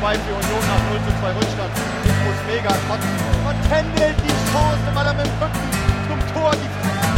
2 für Union nach 0:2 Rückstand. Ich muss mega kotzen. Und Kendall die Chance, weil er mit dem Rücken zum Tor die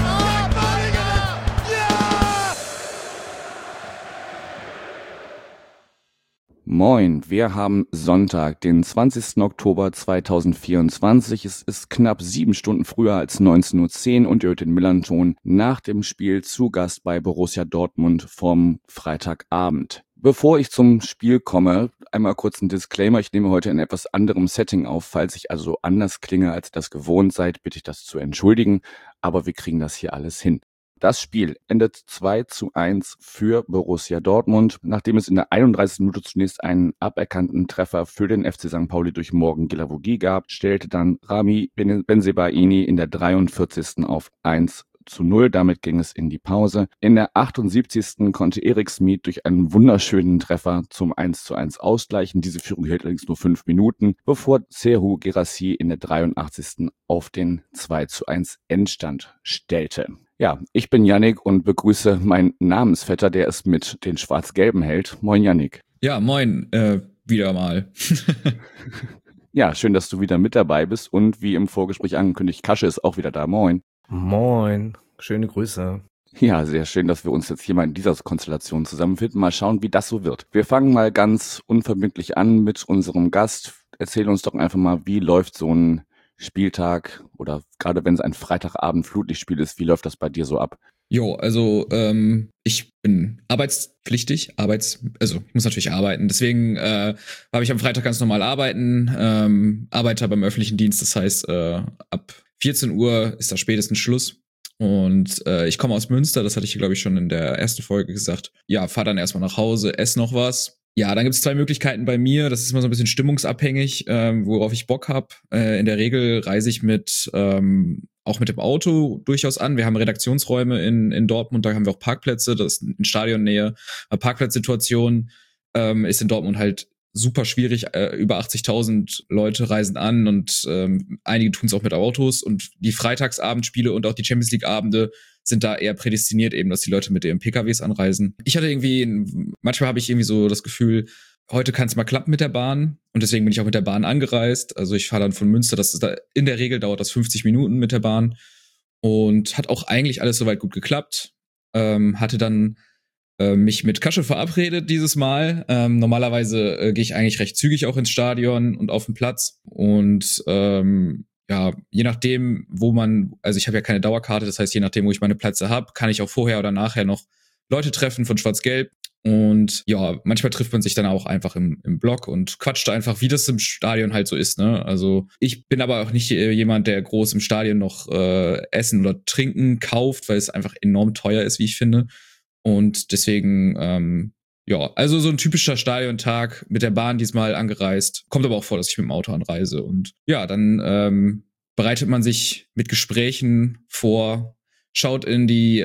Moin, wir haben Sonntag, den 20. Oktober 2024. Es ist knapp 7 Stunden früher als 19:10 Uhr und ihr hört den Millern-Ton nach dem Spiel zu Gast bei Borussia Dortmund vom Freitagabend. Bevor ich zum Spiel komme, einmal kurz ein Disclaimer. Ich nehme heute in etwas anderem Setting auf. Falls ich also anders klinge, als ihr das gewohnt seid, bitte ich das zu entschuldigen. Aber wir kriegen das hier alles hin. Das Spiel endet 2:1 für Borussia Dortmund, nachdem es in der 31. Minute zunächst einen aberkannten Treffer für den FC St. Pauli durch Morgan Guirassy gab, stellte dann Rami Bensebaini in der 43. auf 1:0. Damit ging es in die Pause. In der 78. konnte Erik Smith durch einen wunderschönen Treffer zum 1:1 ausgleichen. Diese Führung hielt allerdings nur 5 Minuten, bevor Serhou Guirassy in der 83. auf den 2:1 Endstand stellte. Ja, ich bin Yannick und begrüße meinen Namensvetter, der es mit den Schwarz-Gelben hält. Moin Yannick. Ja, moin, wieder mal. Ja, schön, dass du wieder mit dabei bist und wie im Vorgespräch angekündigt, Kasche ist auch wieder da. Moin. Moin, schöne Grüße. Ja, sehr schön, dass wir uns jetzt hier mal in dieser Konstellation zusammenfinden. Mal schauen, wie das so wird. Wir fangen mal ganz unverbindlich an mit unserem Gast. Erzähl uns doch einfach mal, wie läuft so ein Spieltag oder gerade wenn es ein Freitagabend Flutlichtspiel ist, wie läuft das bei dir so ab? Jo, also ich bin arbeitspflichtig, also ich muss natürlich arbeiten, deswegen habe ich am Freitag ganz normal arbeiten, arbeite beim öffentlichen Dienst, das heißt ab 14 Uhr ist da spätestens Schluss und ich komme aus Münster, das hatte ich glaube ich schon in der ersten Folge gesagt. Ja, fahr dann erstmal nach Hause, esse noch was. Ja, dann gibt es 2 Möglichkeiten bei mir. Das ist immer so ein bisschen stimmungsabhängig, worauf ich Bock habe. In der Regel reise ich auch mit dem Auto durchaus an. Wir haben Redaktionsräume in Dortmund, da haben wir auch Parkplätze, das ist in Stadionnähe. Parkplatzsituation ist in Dortmund halt super schwierig. Über 80.000 Leute reisen an und einige tun es auch mit Autos. Und die Freitagsabendspiele und auch die Champions-League-Abende sind da eher prädestiniert eben, dass die Leute mit ihren PKWs anreisen. Manchmal habe ich irgendwie so das Gefühl, heute kann es mal klappen mit der Bahn und deswegen bin ich auch mit der Bahn angereist. Also ich fahre dann von Münster, in der Regel dauert das 50 Minuten mit der Bahn und hat auch eigentlich alles soweit gut geklappt. Hatte dann mich mit Kasche verabredet dieses Mal. Normalerweise gehe ich eigentlich recht zügig auch ins Stadion und auf den Platz und ja, je nachdem, also ich habe ja keine Dauerkarte, das heißt, je nachdem, wo ich meine Plätze habe, kann ich auch vorher oder nachher noch Leute treffen von Schwarz-Gelb. Und ja, manchmal trifft man sich dann auch einfach im Block und quatscht einfach, wie das im Stadion halt so ist, ne? Also ich bin aber auch nicht jemand, der groß im Stadion noch Essen oder Trinken kauft, weil es einfach enorm teuer ist, wie ich finde. Und deswegen, ja, also so ein typischer Stadiontag mit der Bahn diesmal angereist. Kommt aber auch vor, dass ich mit dem Auto anreise. Und ja, dann bereitet man sich mit Gesprächen vor, schaut die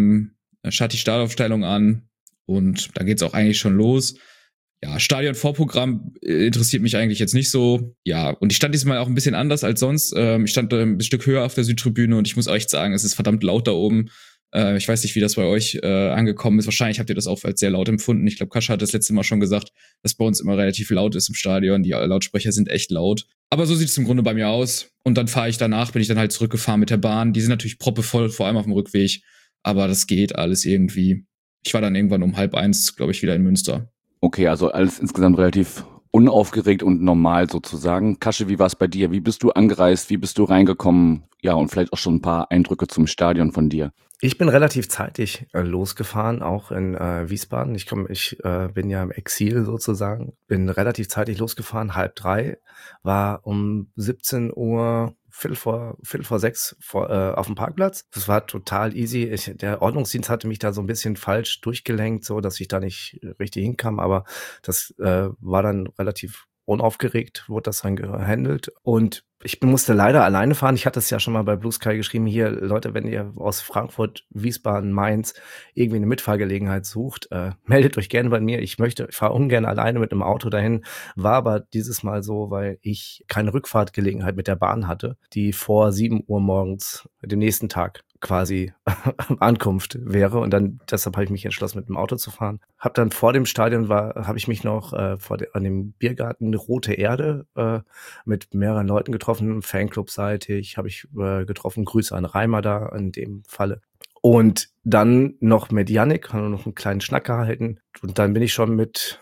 Startaufstellung an und da geht's auch eigentlich schon los. Ja, Stadion-Vorprogramm interessiert mich eigentlich jetzt nicht so. Ja, und ich stand diesmal auch ein bisschen anders als sonst. Ich stand ein Stück höher auf der Südtribüne und ich muss echt sagen, es ist verdammt laut da oben. Ich weiß nicht, wie das bei euch angekommen ist. Wahrscheinlich habt ihr das auch als sehr laut empfunden. Ich glaube, Kascha hat das letzte Mal schon gesagt, dass bei uns immer relativ laut ist im Stadion. Die Lautsprecher sind echt laut. Aber so sieht es im Grunde bei mir aus. Und dann bin ich dann halt zurückgefahren mit der Bahn. Die sind natürlich proppevoll, vor allem auf dem Rückweg. Aber das geht alles irgendwie. Ich war dann irgendwann um 12:30, glaube ich, wieder in Münster. Okay, also alles insgesamt relativ unaufgeregt und normal sozusagen. Kasche, wie war es bei dir? Wie bist du angereist? Wie bist du reingekommen? Ja, und vielleicht auch schon ein paar Eindrücke zum Stadion von dir. Ich bin relativ zeitig losgefahren, auch in Wiesbaden. Ich bin ja im Exil sozusagen. Bin relativ zeitig losgefahren, 2:30, war um 17 Uhr, Viertel vor 6 auf dem Parkplatz. Das war total easy. Der Ordnungsdienst hatte mich da so ein bisschen falsch durchgelenkt, so dass ich da nicht richtig hinkam, aber das war dann relativ unaufgeregt, wurde das dann gehandelt. Und ich musste leider alleine fahren. Ich hatte es ja schon mal bei Blue Sky geschrieben, hier, Leute, wenn ihr aus Frankfurt, Wiesbaden, Mainz irgendwie eine Mitfahrgelegenheit sucht, meldet euch gerne bei mir. Ich fahre ungern alleine mit einem Auto dahin. War aber dieses Mal so, weil ich keine Rückfahrtgelegenheit mit der Bahn hatte, die vor 7 Uhr morgens den nächsten Tag quasi Ankunft wäre. Und dann deshalb habe ich mich entschlossen, mit dem Auto zu fahren. Habe dann vor dem Stadion habe ich mich noch an dem Biergarten Rote Erde mit mehreren Leuten getroffen, Fanclub-seitig habe ich getroffen. Grüße an Reimer da in dem Falle. Und dann noch mit Yannick, haben wir noch einen kleinen Schnack gehalten. Und dann bin ich schon mit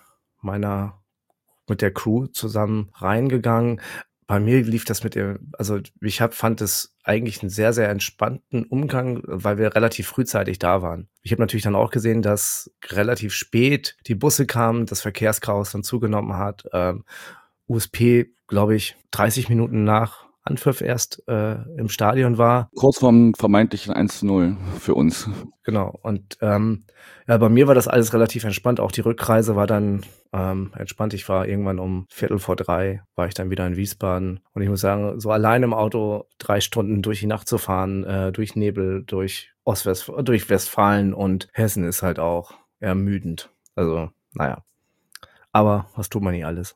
der Crew zusammen reingegangen. Bei mir lief das fand es eigentlich einen sehr, sehr entspannten Umgang, weil wir relativ frühzeitig da waren. Ich habe natürlich dann auch gesehen, dass relativ spät die Busse kamen, das Verkehrschaos dann zugenommen hat. USP, glaube ich, 30 Minuten nach Anpfiff erst im Stadion war. Kurz vorm vermeintlichen 1:0 für uns. Genau. Und bei mir war das alles relativ entspannt. Auch die Rückreise war dann entspannt. Ich war irgendwann um 2:45 war ich dann wieder in Wiesbaden. Und ich muss sagen, so allein im Auto 3 Stunden durch die Nacht zu fahren, durch Nebel, durch Westfalen und Hessen ist halt auch ermüdend. Also, naja. Aber was tut man nicht alles?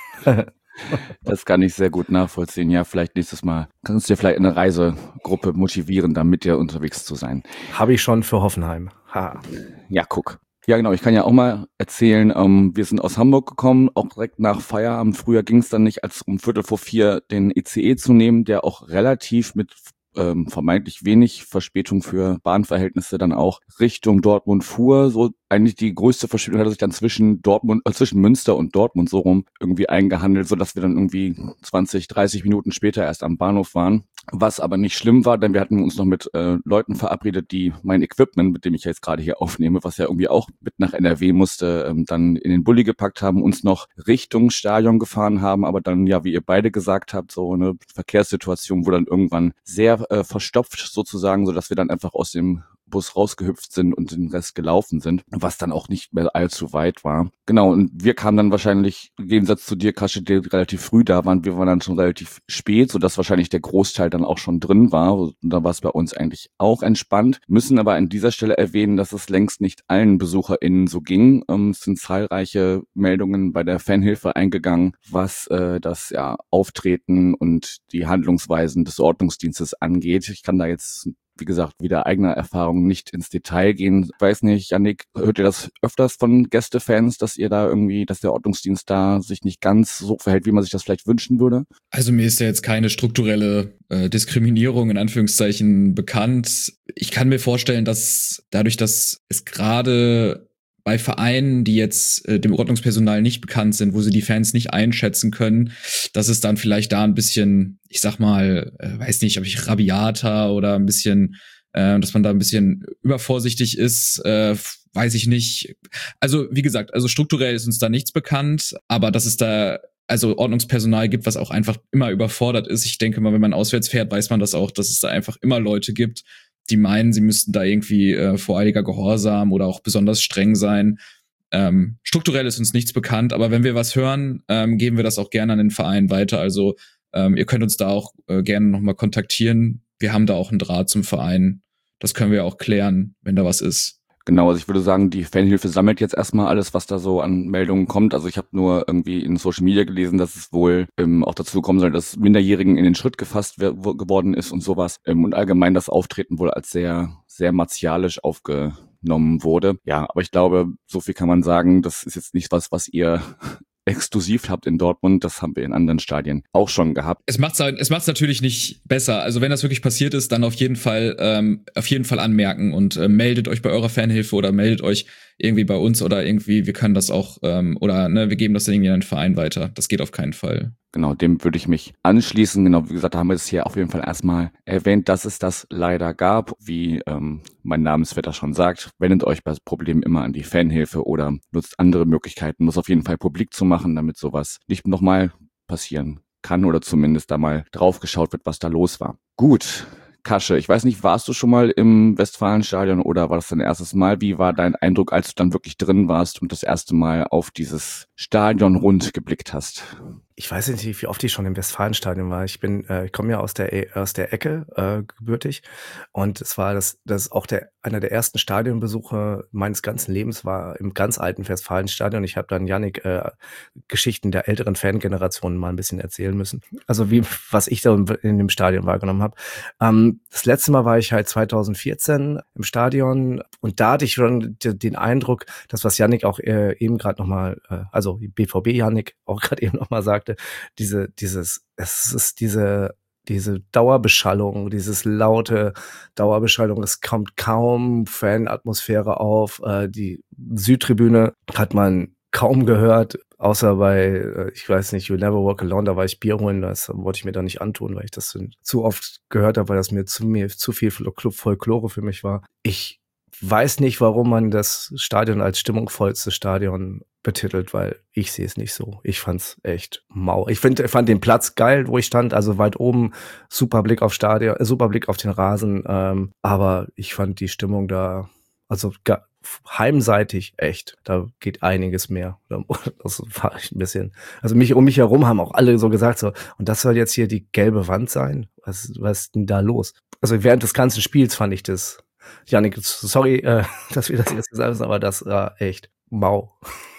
Das kann ich sehr gut nachvollziehen. Ja, vielleicht nächstes Mal kannst du dir vielleicht eine Reisegruppe motivieren, da mit dir unterwegs zu sein. Habe ich schon für Hoffenheim. Ha. Ja, guck. Ja, genau. Ich kann ja auch mal erzählen, wir sind aus Hamburg gekommen, auch direkt nach Feierabend. Früher ging es dann nicht, als um 3:45 den ICE zu nehmen, der auch relativ mit vermeintlich wenig Verspätung für Bahnverhältnisse dann auch Richtung Dortmund fuhr. So eigentlich die größte Verspätung hatte sich dann zwischen Münster und Dortmund so rum irgendwie eingehandelt, so dass wir dann irgendwie 20, 30 Minuten später erst am Bahnhof waren. Was aber nicht schlimm war, denn wir hatten uns noch mit Leuten verabredet, die mein Equipment, mit dem ich jetzt gerade hier aufnehme, was ja irgendwie auch mit nach NRW musste, dann in den Bulli gepackt haben, uns noch Richtung Stadion gefahren haben, aber dann, ja, wie ihr beide gesagt habt, so eine Verkehrssituation, wo dann irgendwann sehr verstopft sozusagen, so dass wir dann einfach aus dem Bus rausgehüpft sind und den Rest gelaufen sind, was dann auch nicht mehr allzu weit war. Genau, und wir kamen dann wahrscheinlich, im Gegensatz zu dir, Kasche, die relativ früh da waren, wir waren dann schon relativ spät, sodass wahrscheinlich der Großteil dann auch schon drin war. Und da war es bei uns eigentlich auch entspannt. Müssen aber an dieser Stelle erwähnen, dass es längst nicht allen BesucherInnen so ging. Es sind zahlreiche Meldungen bei der Fanhilfe eingegangen, was das Auftreten und die Handlungsweisen des Ordnungsdienstes angeht. Ich kann da jetzt, wie gesagt, wieder eigener Erfahrung nicht ins Detail gehen. Ich weiß nicht, Yannick, hört ihr das öfters von Gästefans, dass der Ordnungsdienst da sich nicht ganz so verhält, wie man sich das vielleicht wünschen würde? Also mir ist ja jetzt keine strukturelle Diskriminierung in Anführungszeichen bekannt. Ich kann mir vorstellen, dass dadurch, dass es gerade bei Vereinen, die jetzt dem Ordnungspersonal nicht bekannt sind, wo sie die Fans nicht einschätzen können, dass es dann vielleicht da ein bisschen, ich sag mal, weiß nicht, ob ich rabiater oder ein bisschen, dass man da ein bisschen übervorsichtig ist, weiß ich nicht. Also wie gesagt, also strukturell ist uns da nichts bekannt, aber dass es da also Ordnungspersonal gibt, was auch einfach immer überfordert ist. Ich denke mal, wenn man auswärts fährt, weiß man das auch, dass es da einfach immer Leute gibt, die meinen, sie müssten da irgendwie voreiliger Gehorsam oder auch besonders streng sein. Strukturell ist uns nichts bekannt, aber wenn wir was hören, geben wir das auch gerne an den Verein weiter. Also ihr könnt uns da auch gerne nochmal kontaktieren. Wir haben da auch einen Draht zum Verein. Das können wir auch klären, wenn da was ist. Genau, also ich würde sagen, die Fanhilfe sammelt jetzt erstmal alles, was da so an Meldungen kommt. Also ich habe nur irgendwie in Social Media gelesen, dass es wohl auch dazu kommen soll, dass Minderjährigen in den Schritt gefasst geworden ist und sowas. Und allgemein das Auftreten wohl als sehr, sehr martialisch aufgenommen wurde. Ja, aber ich glaube, so viel kann man sagen, das ist jetzt nicht was ihr exklusiv habt in Dortmund, das haben wir in anderen Stadien auch schon gehabt. Es macht's natürlich nicht besser. Also wenn das wirklich passiert ist, dann auf jeden Fall anmerken und meldet euch bei eurer Fanhilfe oder meldet euch irgendwie bei uns oder irgendwie, wir können das auch wir geben das dann irgendwie an den Verein weiter. Das geht auf keinen Fall. Genau, dem würde ich mich anschließen. Genau, wie gesagt, da haben wir es hier auf jeden Fall erstmal erwähnt, dass es das leider gab. Wie mein Namensvetter schon sagt, wendet euch bei Problemen immer an die Fanhilfe oder nutzt andere Möglichkeiten, das auf jeden Fall publik zu machen, damit sowas nicht nochmal passieren kann oder zumindest da mal drauf geschaut wird, was da los war. Gut, Kasche, ich weiß nicht, warst du schon mal im Westfalenstadion oder war das dein erstes Mal? Wie war dein Eindruck, als du dann wirklich drin warst und das erste Mal auf dieses Stadion rund geblickt hast? Ich weiß nicht, wie oft ich schon im Westfalenstadion war. Ich komme ja aus der Ecke, gebürtig. Und es war das ist auch einer der ersten Stadionbesuche meines ganzen Lebens war im ganz alten Westfalenstadion. Ich habe dann Yannick Geschichten der älteren Fangenerationen mal ein bisschen erzählen müssen. Also was ich da in dem Stadion wahrgenommen habe. Das letzte Mal war ich halt 2014 im Stadion und da hatte ich schon den Eindruck, dass was Yannick auch eben gerade nochmal, also BVB Yannick auch gerade eben nochmal sagte, diese Dauerbeschallung, dieses laute Dauerbeschallung, es kommt kaum Fanatmosphäre auf. Die Südtribüne hat man kaum gehört, außer bei, ich weiß nicht, You Never Walk Alone, da war ich Bier holen, das wollte ich mir da nicht antun, weil ich das zu oft gehört habe, weil das mir zu viel Folklore für mich war. Ich weiß nicht, warum man das Stadion als stimmungsvollstes Stadion betitelt, weil ich sehe es nicht so. Ich fand's echt mau. Ich fand den Platz geil, wo ich stand, also weit oben, super Blick auf Stadion, super Blick auf den Rasen, aber ich fand die Stimmung da, also heimseitig echt, da geht einiges mehr. Das war echt ein bisschen, also um mich herum haben auch alle so gesagt, so, und das soll jetzt hier die gelbe Wand sein? Was ist denn da los? Also während des ganzen Spiels fand ich das, Yannick, sorry, dass wir das jetzt gesagt haben, aber das war echt mau.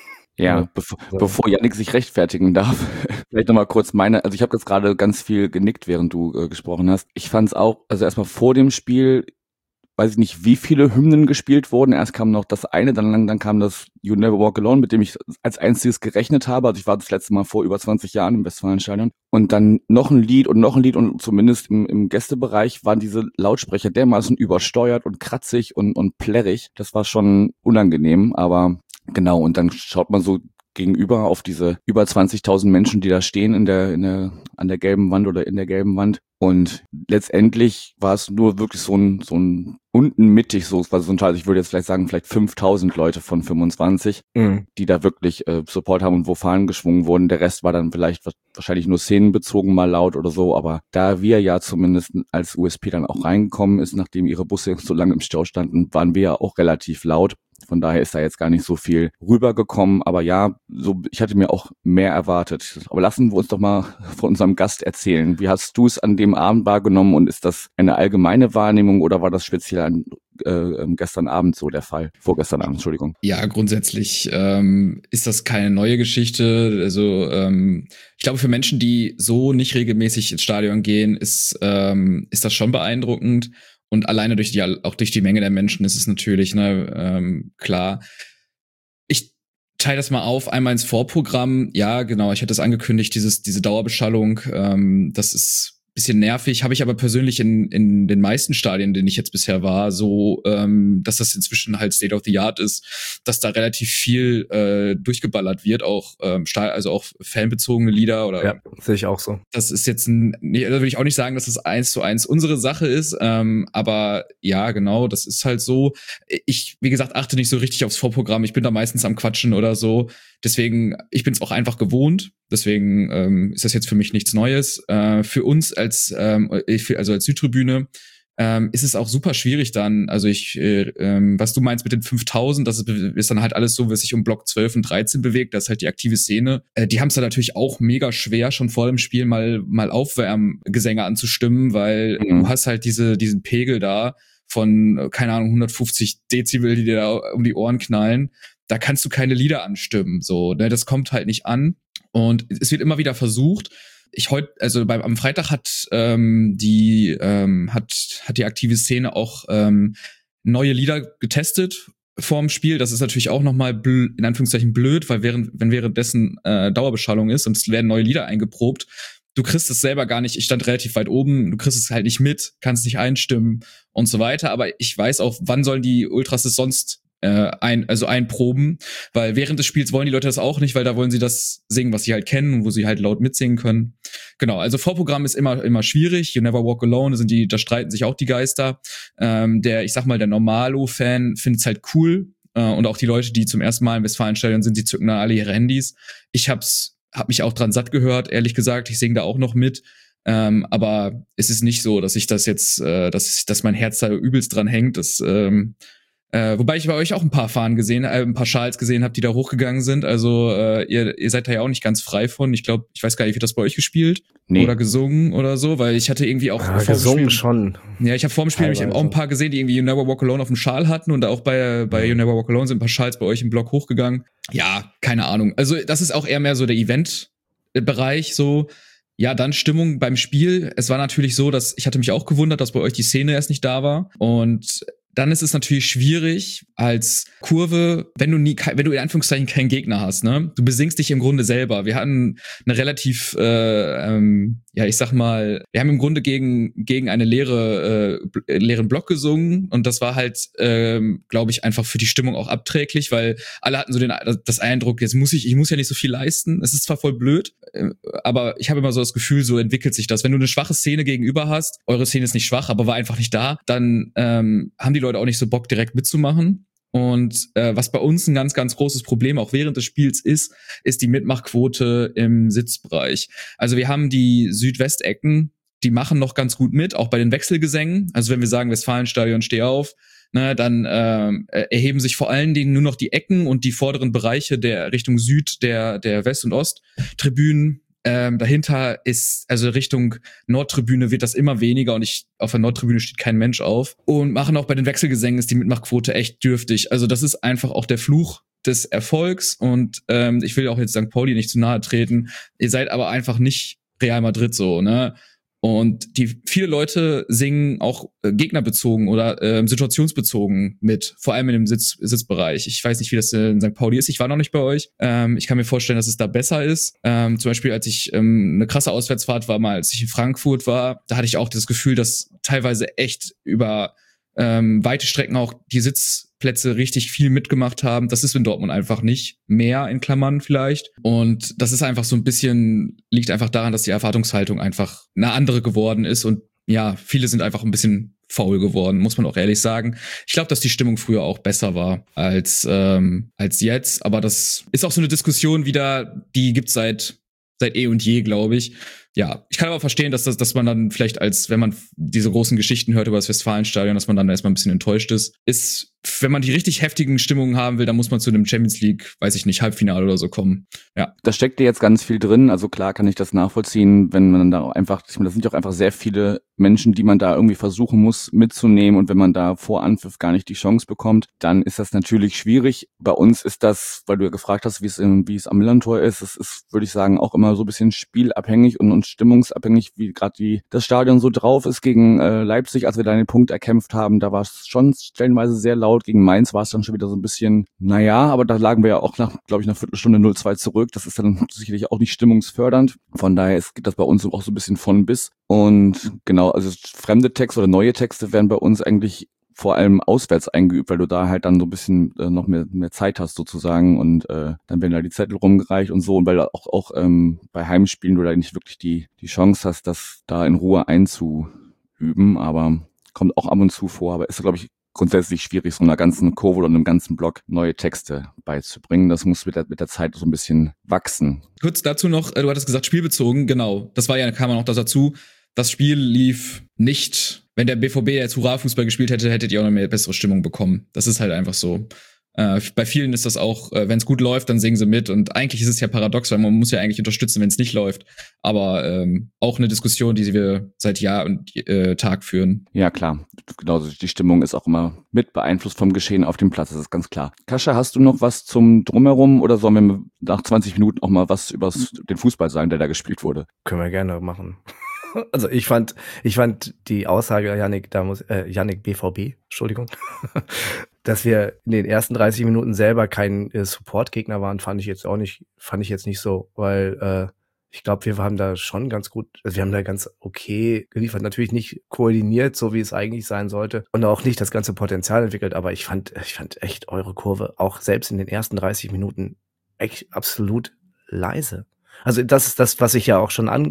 Ja, bevor Yannick sich rechtfertigen darf, vielleicht nochmal kurz also ich habe jetzt gerade ganz viel genickt, während du gesprochen hast. Ich fand es auch, also erstmal vor dem Spiel, weiß ich nicht, wie viele Hymnen gespielt wurden. Erst kam noch das eine, dann kam das You Never Walk Alone, mit dem ich als einziges gerechnet habe. Also ich war das letzte Mal vor über 20 Jahren im Westfalenstadion. Und dann noch ein Lied und zumindest im Gästebereich waren diese Lautsprecher dermaßen übersteuert und kratzig und plärrig. Das war schon unangenehm, aber genau. Und dann schaut man so gegenüber auf diese über 20.000 Menschen, die da stehen an der gelben Wand oder in der gelben Wand. Und letztendlich war es nur wirklich so ein unten mittig, so, also so ein Teil, ich würde jetzt vielleicht sagen, vielleicht 5.000 Leute von 25, die da wirklich Support haben und wo Fahnen geschwungen wurden. Der Rest war dann vielleicht wahrscheinlich nur szenenbezogen mal laut oder so, aber da wir ja zumindest als USP dann auch reingekommen ist, nachdem ihre Busse so lange im Stau standen, waren wir ja auch relativ laut. Von daher ist da jetzt gar nicht so viel rübergekommen. Aber ja, so ich hatte mir auch mehr erwartet. Aber lassen wir uns doch mal von unserem Gast erzählen. Wie hast du es an dem Abend wahrgenommen und ist das eine allgemeine Wahrnehmung oder war das speziell an gestern Abend so der Fall? Vorgestern Abend, Entschuldigung. Ja, grundsätzlich ist das keine neue Geschichte. Also ich glaube, für Menschen, die so nicht regelmäßig ins Stadion gehen, ist das schon beeindruckend. Und alleine durch die Menge der Menschen ist es natürlich klar. Ich teile das mal auf, einmal ins Vorprogramm. Ja, genau, ich hatte es angekündigt, diese Dauerbeschallung. Das ist ein bisschen nervig, habe ich aber persönlich in den meisten Stadien, in denen ich jetzt bisher war, so, dass das inzwischen halt State of the Art ist, dass da relativ viel durchgeballert wird, auch also auch fanbezogene Lieder oder. Ja, sehe ich auch so. Das ist jetzt da würde ich auch nicht sagen, dass das 1:1 unsere Sache ist, aber ja, genau, das ist halt so. Ich, wie gesagt, achte nicht so richtig aufs Vorprogramm. Ich bin da meistens am Quatschen oder so. Deswegen, ich bin es auch einfach gewohnt. Deswegen ist das jetzt für mich nichts Neues. Für uns als Südtribüne ist es auch super schwierig dann. Also was du meinst mit den 5.000, das ist dann halt alles so, was sich um Block 12 und 13 bewegt. Das ist halt die aktive Szene. Die haben es dann natürlich auch mega schwer, schon vor dem Spiel mal Aufwärmgesänge anzustimmen, weil du hast halt diesen Pegel da von, keine Ahnung, 150 Dezibel, die dir da um die Ohren knallen. Da kannst du keine Lieder anstimmen, so, ne? Das kommt halt nicht an. Und es wird immer wieder versucht. Am Freitag hat die aktive Szene auch neue Lieder getestet vorm Spiel. Das ist natürlich auch nochmal in Anführungszeichen blöd, weil wenn währenddessen Dauerbeschallung ist und es werden neue Lieder eingeprobt, du kriegst es selber gar nicht. Ich stand relativ weit oben, du kriegst es halt nicht mit, kannst nicht einstimmen und so weiter. Aber ich weiß auch, wann sollen die Ultras es sonst einproben, weil während des Spiels wollen die Leute das auch nicht, weil da wollen sie das singen, was sie halt kennen und wo sie halt laut mitsingen können. Genau, also Vorprogramm ist immer schwierig. You Never Walk Alone, da streiten sich auch die Geister. Der Normalo-Fan findet es halt cool und auch die Leute, die zum ersten Mal im Westfalenstadion sind, die zücken da alle ihre Handys. Ich hab mich auch dran satt gehört, ehrlich gesagt. Ich singe da auch noch mit. Aber es ist nicht so, dass ich das jetzt, dass mein Herz da übelst dran hängt. Wobei ich bei euch auch ein paar ein paar Schals gesehen habe, die da hochgegangen sind. Also ihr seid da ja auch nicht ganz frei von. Ich glaube, ich weiß gar nicht, wie das bei euch gespielt oder gesungen oder so, weil ich hatte irgendwie auch vor gesungen dem Spiel schon. Ja, ich habe vor dem Spiel nämlich auch ein paar gesehen, die irgendwie You Never Walk Alone auf dem Schal hatten und auch bei You Never Walk Alone sind ein paar Schals bei euch im Blog hochgegangen. Ja, keine Ahnung. Also das ist auch eher mehr so der Event-Bereich so. Ja, dann Stimmung beim Spiel. Es war natürlich so, dass ich hatte mich auch gewundert, dass bei euch die Szene erst nicht da war und dann ist es natürlich schwierig als Kurve, wenn du in Anführungszeichen keinen Gegner hast, ne? Du besingst dich im Grunde selber. Wir hatten eine relativ, ich sag mal, wir haben im Grunde gegen eine leeren Block gesungen und das war halt, glaube ich, einfach für die Stimmung auch abträglich, weil alle hatten so das Eindruck, ich muss ja nicht so viel leisten. Es ist zwar voll blöd, aber ich habe immer so das Gefühl, so entwickelt sich das. Wenn du eine schwache Szene gegenüber hast, eure Szene ist nicht schwach, aber war einfach nicht da, dann haben die Leute auch nicht so Bock, direkt mitzumachen. Und was bei uns ein ganz, ganz großes Problem auch während des Spiels ist die Mitmachquote im Sitzbereich. Also wir haben die Südwestecken, die machen noch ganz gut mit, auch bei den Wechselgesängen. Also wenn wir sagen, Westfalenstadion, steh auf, ne, dann erheben sich vor allen Dingen nur noch die Ecken und die vorderen Bereiche der Richtung Süd, der West- und Osttribünen. Dahinter ist, also Richtung Nordtribüne wird das immer weniger und auf der Nordtribüne steht kein Mensch auf. Und machen auch bei den Wechselgesängen ist die Mitmachquote echt dürftig. Also das ist einfach auch der Fluch des Erfolgs und ich will auch jetzt St. Pauli nicht zu nahe treten. Ihr seid aber einfach nicht Real Madrid so, ne? Und viele Leute singen auch gegnerbezogen oder situationsbezogen mit, vor allem in dem Sitzbereich. Ich weiß nicht, wie das in St. Pauli ist. Ich war noch nicht bei euch. Ich kann mir vorstellen, dass es da besser ist. Zum Beispiel, als ich eine krasse Auswärtsfahrt war, mal als ich in Frankfurt war, da hatte ich auch das Gefühl, dass teilweise echt über weite Strecken auch die Sitzplätze richtig viel mitgemacht haben. Das ist in Dortmund einfach nicht mehr, in Klammern vielleicht. Und das ist einfach so ein bisschen, liegt einfach daran, dass die Erwartungshaltung einfach eine andere geworden ist. Und ja, viele sind einfach ein bisschen faul geworden, muss man auch ehrlich sagen. Ich glaube, dass die Stimmung früher auch besser war als jetzt. Aber das ist auch so eine Diskussion wieder, die gibt's seit eh und je, glaube ich. Ja, ich kann aber verstehen, dass man dann vielleicht wenn man diese großen Geschichten hört über das Westfalenstadion, dass man dann erstmal ein bisschen enttäuscht ist. Wenn man die richtig heftigen Stimmungen haben will, dann muss man zu einem Champions League, weiß ich nicht, Halbfinale oder so kommen. Ja. Da steckt ja jetzt ganz viel drin. Also klar kann ich das nachvollziehen, wenn man da einfach, das sind ja auch einfach sehr viele Menschen, die man da irgendwie versuchen muss mitzunehmen und wenn man da vor Anpfiff gar nicht die Chance bekommt, dann ist das natürlich schwierig. Bei uns ist das, weil du ja gefragt hast, wie es am Millantor ist, es ist, würde ich sagen, auch immer so ein bisschen spielabhängig und stimmungsabhängig, wie gerade das Stadion so drauf ist. Gegen Leipzig, als wir da den Punkt erkämpft haben, da war es schon stellenweise sehr laut. Gegen Mainz war es dann schon wieder so ein bisschen, aber da lagen wir ja auch nach Viertelstunde 0-2 zurück. Das ist dann sicherlich auch nicht stimmungsfördernd. Von daher geht das bei uns auch so ein bisschen von bis. Und genau, also fremde Texte oder neue Texte werden bei uns eigentlich vor allem auswärts eingeübt, weil du da halt dann so ein bisschen noch mehr Zeit hast sozusagen und dann werden da die Zettel rumgereicht und so und weil auch bei Heimspielen du da nicht wirklich die Chance hast, das da in Ruhe einzuüben, aber kommt auch ab und zu vor, aber ist, glaube ich, grundsätzlich schwierig, so einer ganzen Kurve oder einem ganzen Block neue Texte beizubringen. Das muss mit der Zeit so ein bisschen wachsen. Kurz dazu noch, du hattest gesagt, spielbezogen, genau. Das kam auch noch dazu. Das Spiel lief nicht, wenn der BVB jetzt Hurra-Fußball gespielt hätte, hättet ihr auch noch mehr bessere Stimmung bekommen. Das ist halt einfach so. Bei vielen ist das auch, wenn es gut läuft, dann singen sie mit. Und eigentlich ist es ja paradox, weil man muss ja eigentlich unterstützen, wenn es nicht läuft. Aber auch eine Diskussion, die wir seit Jahr und Tag führen. Ja, klar. Genauso, die Stimmung ist auch immer mit beeinflusst vom Geschehen auf dem Platz, das ist ganz klar. Kascha, hast du noch was zum Drumherum oder sollen wir nach 20 Minuten auch mal was über den Fußball sagen, der da gespielt wurde? Können wir gerne machen. Also ich fand die Aussage Yannick BVB, Entschuldigung, dass wir in den ersten 30 Minuten selber kein Support-Gegner waren, fand ich jetzt nicht so, weil ich glaube, wir haben da schon ganz gut, also wir haben da ganz okay geliefert, natürlich nicht koordiniert, so wie es eigentlich sein sollte und auch nicht das ganze Potenzial entwickelt, aber ich fand echt eure Kurve auch selbst in den ersten 30 Minuten echt absolut leise. Also das ist das, was ich auch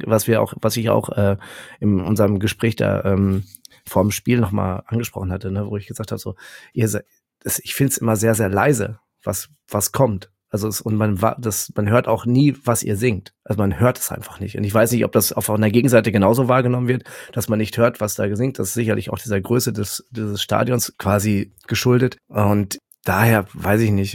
in unserem Gespräch da vor dem Spiel nochmal angesprochen hatte, ne, wo ich gesagt habe, so, ich finde es immer sehr, sehr leise, was kommt. Also und man hört auch nie, was ihr singt. Also man hört es einfach nicht. Und ich weiß nicht, ob das auf einer Gegenseite genauso wahrgenommen wird, dass man nicht hört, was da gesingt. Das ist sicherlich auch dieser Größe dieses Stadions quasi geschuldet. Und daher weiß ich nicht,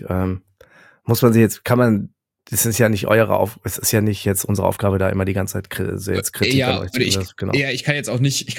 das ist ja nicht es ist ja nicht jetzt unsere Aufgabe, da immer die ganze Zeit Kritik an euch zu lassen. Genau. Ja, ich will jetzt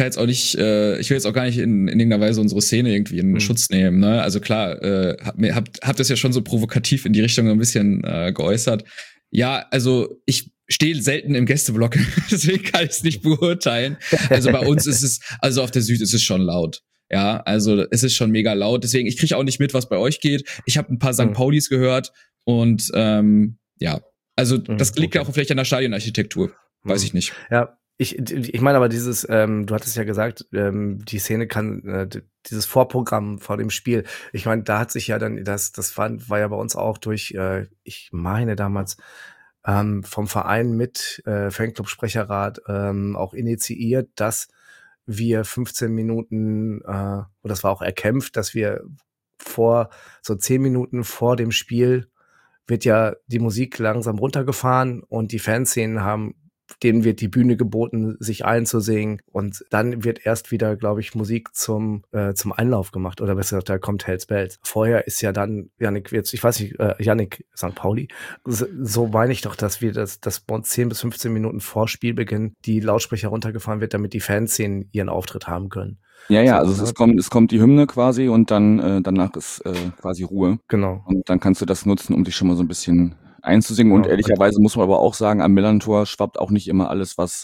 auch gar nicht in irgendeiner Weise unsere Szene irgendwie in Schutz nehmen, ne? Also klar, habt das ja schon so provokativ in die Richtung ein bisschen geäußert. Ja, also ich stehe selten im Gästeblock, deswegen kann ich es nicht beurteilen. Also bei uns also auf der Süd ist es schon laut. Ja, also es ist schon mega laut. Deswegen, ich kriege auch nicht mit, was bei euch geht. Ich habe ein paar St. Paulis gehört und ja, also das liegt ja auch vielleicht an der Stadionarchitektur. Weiß ich nicht. Ja, ich meine aber du hattest ja gesagt, die Szene kann dieses Vorprogramm vor dem Spiel. Ich meine, da hat sich ja dann, das war ja bei uns auch durch, ich meine damals, vom Verein mit Fanclub-Sprecherrat auch initiiert, dass wir 15 Minuten, und das war auch erkämpft, dass wir so 10 Minuten vor dem Spiel wird ja die Musik langsam runtergefahren und die Fanszenen denen wird die Bühne geboten, sich einzusingen und dann wird erst wieder, glaube ich, Musik zum Einlauf gemacht oder besser gesagt, da kommt Hells Bells. Vorher ist ja dann Yannick St. Pauli. So meine ich doch, dass wir das bei uns 10 bis 15 Minuten vor Spielbeginn die Lautsprecher runtergefahren wird, damit die Fanszenen ihren Auftritt haben können. Ja, also es kommt die Hymne quasi und dann danach ist quasi Ruhe. Genau. Und dann kannst du das nutzen, um dich schon mal so ein bisschen einzusingen. Genau. Und ehrlicherweise muss man aber auch sagen, am Millantor schwappt auch nicht immer alles, was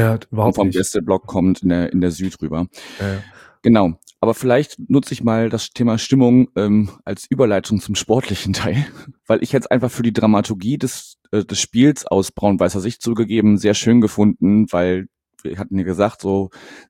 vom Gästeblock kommt, in der Süd rüber. Ja. Genau. Aber vielleicht nutze ich mal das Thema Stimmung als Überleitung zum sportlichen Teil, weil ich jetzt einfach für die Dramaturgie des Spiels aus braun-weißer Sicht zugegeben sehr schön gefunden, weil wir hatten ja gesagt, so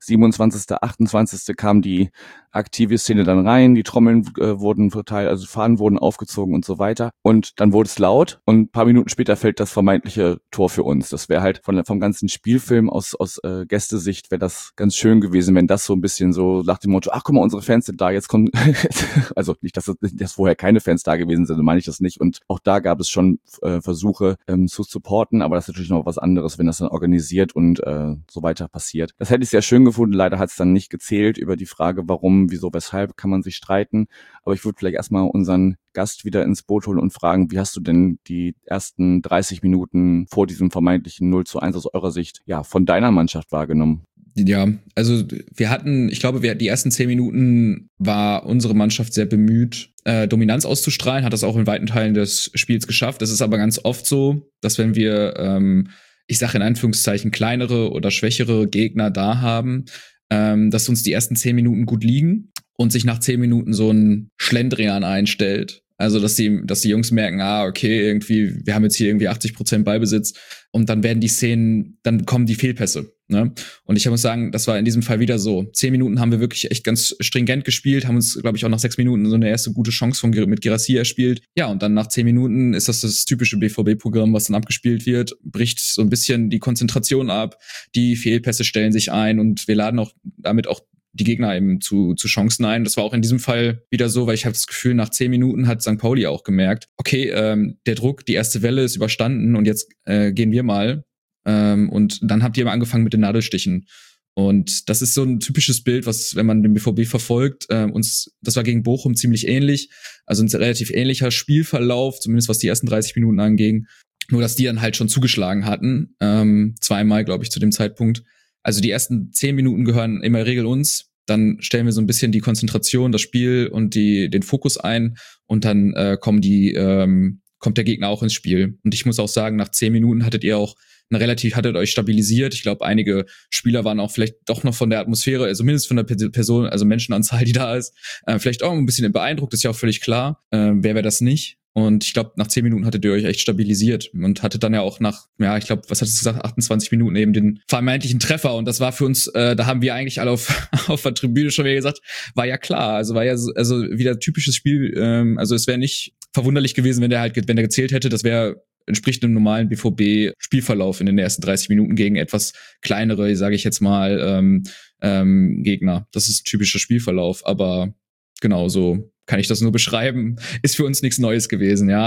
27., 28. kam die aktive Szene dann rein, die Trommeln wurden verteilt, also Fahnen wurden aufgezogen und so weiter. Und dann wurde es laut und ein paar Minuten später fällt das vermeintliche Tor für uns. Das wäre halt vom ganzen Spielfilm aus Gästesicht wäre das ganz schön gewesen, wenn das so ein bisschen so nach dem Motto, ach guck mal, unsere Fans sind da, jetzt kommen, also nicht, dass vorher keine Fans da gewesen sind, meine ich das nicht. Und auch da gab es schon Versuche zu supporten, aber das ist natürlich noch was anderes, wenn das dann organisiert und so weiter passiert. Das hätte ich sehr schön gefunden, leider hat es dann nicht gezählt. Über die Frage, warum, wieso, weshalb, kann man sich streiten. Aber ich würde vielleicht erstmal unseren Gast wieder ins Boot holen und fragen, wie hast du denn die ersten 30 Minuten vor diesem vermeintlichen 0:1 aus eurer Sicht, ja, von deiner Mannschaft wahrgenommen? Ja, also ich glaube, die ersten 10 Minuten war unsere Mannschaft sehr bemüht, Dominanz auszustrahlen, hat das auch in weiten Teilen des Spiels geschafft. Das ist aber ganz oft so, dass wenn wir, ich sage in Anführungszeichen, kleinere oder schwächere Gegner da haben, dass uns die ersten 10 Minuten gut liegen und sich nach 10 Minuten so ein Schlendrian einstellt. Also, dass die Jungs merken, okay, irgendwie, wir haben jetzt hier irgendwie 80% Ballbesitz und dann dann kommen die Fehlpässe, ne? Und ich muss sagen, das war in diesem Fall wieder so. 10 Minuten haben wir wirklich echt ganz stringent gespielt, haben uns, glaube ich, auch nach 6 Minuten so eine erste gute Chance mit Guirassy erspielt. Ja, und dann nach 10 Minuten ist das typische BVB-Programm, was dann abgespielt wird, bricht so ein bisschen die Konzentration ab, die Fehlpässe stellen sich ein und wir laden damit auch die Gegner eben zu Chancen ein. Das war auch in diesem Fall wieder so, weil ich habe das Gefühl, nach 10 Minuten hat St. Pauli auch gemerkt, okay, der Druck, die erste Welle ist überstanden und jetzt gehen wir mal. Und dann habt ihr mal angefangen mit den Nadelstichen. Und das ist so ein typisches Bild, was, wenn man den BVB verfolgt, das war gegen Bochum ziemlich ähnlich. Also ein relativ ähnlicher Spielverlauf, zumindest was die ersten 30 Minuten anging. Nur, dass die dann halt schon zugeschlagen hatten. Zweimal, glaube ich, zu dem Zeitpunkt. Also die ersten 10 Minuten gehören immer in der Regel uns. Dann stellen wir so ein bisschen die Konzentration, das Spiel und den Fokus ein. Und dann kommt der Gegner auch ins Spiel. Und ich muss auch sagen, nach 10 Minuten hattet ihr euch stabilisiert. Ich glaube, einige Spieler waren auch vielleicht doch noch von der Atmosphäre, also mindestens von der Person, also Menschenanzahl, die da ist, vielleicht auch ein bisschen beeindruckt, ist ja auch völlig klar. Wer wäre das nicht? Und ich glaube, nach 10 Minuten hattet ihr euch echt stabilisiert und hattet dann ja auch ich glaube, was hattest du gesagt, 28 Minuten eben den vermeintlichen Treffer. Und das war für uns, da haben wir eigentlich alle auf der Tribüne schon wieder gesagt, war ja klar. Also war ja wieder typisches Spiel. Also es wäre nicht verwunderlich gewesen, wenn der gezählt hätte. Das entspricht einem normalen BVB-Spielverlauf in den ersten 30 Minuten gegen etwas kleinere, sage ich jetzt mal, Gegner. Das ist ein typischer Spielverlauf, aber genau so kann ich das nur beschreiben. Ist für uns nichts Neues gewesen, ja.